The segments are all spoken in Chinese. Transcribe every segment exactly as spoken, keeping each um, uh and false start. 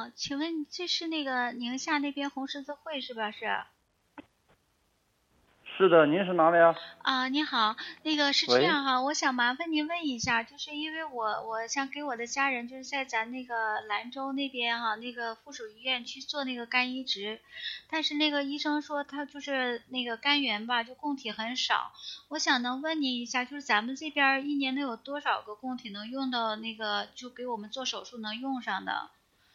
啊，请问这是那个宁夏那边红十字会是吧？是。 是的，您是哪里啊？ 啊，你好，那个是这喂。 样哈，我想麻烦您问一下，就是因为我我想给我的家人就是在咱那个兰州那边哈，那个附属医院去做那个肝移植，但是那个医生说他就是那个肝源吧，就供体很少。我想能问您一下，就是咱们这边一年能有多少个供体能用到那个，就给我们做手术能用上的？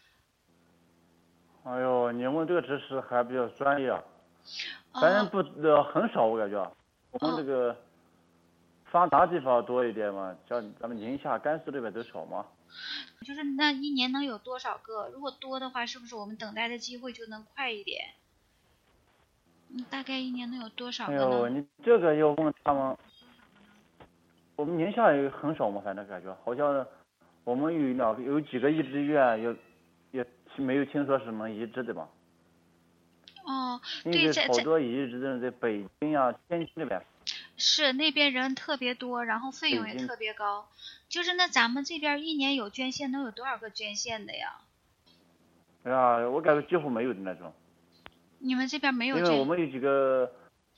哎呦，你问这个知识还比较专业啊，反正哦不呃很少，我感觉我们哦。 这个发达地方多一点嘛，像咱们宁夏、甘肃这边都少嘛。 就是那一年能有多少个？如果多的话，是不是我们等待的机会就能快一点？嗯，大概一年能有多少哎呦， 个呢？ 你这个要问他们，我们宁夏也很少嘛，反正感觉好像我们有两个有几个移植医院也也没有听说是能移植的吧？ 哦，对， 因为在在好多移植的人在北京呀、天津那边。 是那边人特别多，然后费用也北京。 特别高。就是那咱们这边一年有捐献，能有多少个捐献的呀？ 哎呀，我感觉几乎没有的那种。 你们这边没有捐？ 因为我们有几个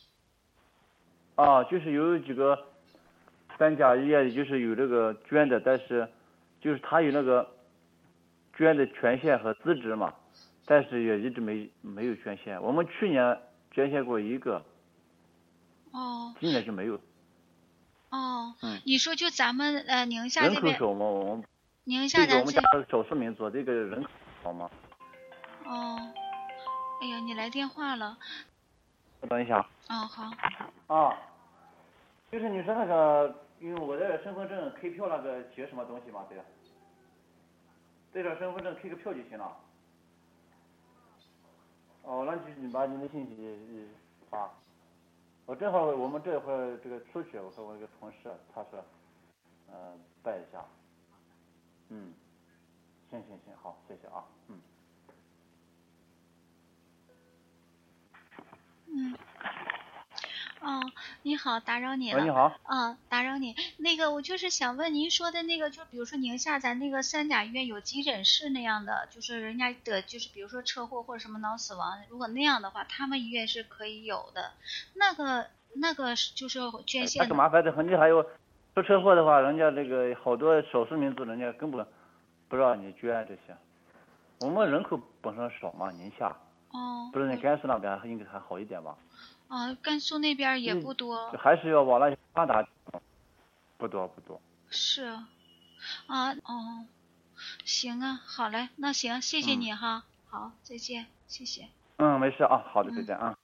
啊，就是有几个三甲医院就是有这个捐的，但是就是他有那个捐的权限和资质嘛，但是也一直没没有捐献。我们去年捐献过一个， 哦今年就没有。 哦， 嗯。 你说就咱们呃宁夏人这边， 口少嘛，我们宁夏咱这这个我们家是少数民族，这个人口少嘛。 哦，哎呀，你来电话了。 等一下。 哦，好。 啊，就是你说那个，因为我的身份证开票那个写什么东西嘛？对。对着身份证开个票就行了。哦，那就你把你的信息发。我正好我们这会儿这个出去，我和我一个同事，他说，嗯、呃，带一下。嗯，行行行，好，谢谢啊，嗯。 嗯。哦，你好，打扰你喂， 了。 你好。 啊，打扰你。那个，我就是想问您说的那个，就比如说宁夏咱那个三甲医院有急诊室那样的，就是人家的，就是比如说车祸或者什么脑死亡，如果那样的话，他们医院是可以有的。那个那个就是捐那献的。 个麻烦的很，你还有出车祸的话，人家这个好多少数民族，人家根本不让你捐这些。我们人口本身少嘛，宁夏。 哦。 不是那甘肃那边应该还好一点吧？ 啊，甘肃那边也不多。 还是要往那些发达。不多不多。 是。啊。哦。行啊，好嘞，那行，谢谢嗯。 你哈。好，再见，谢谢。 嗯，没事啊，好的，再嗯。 见啊。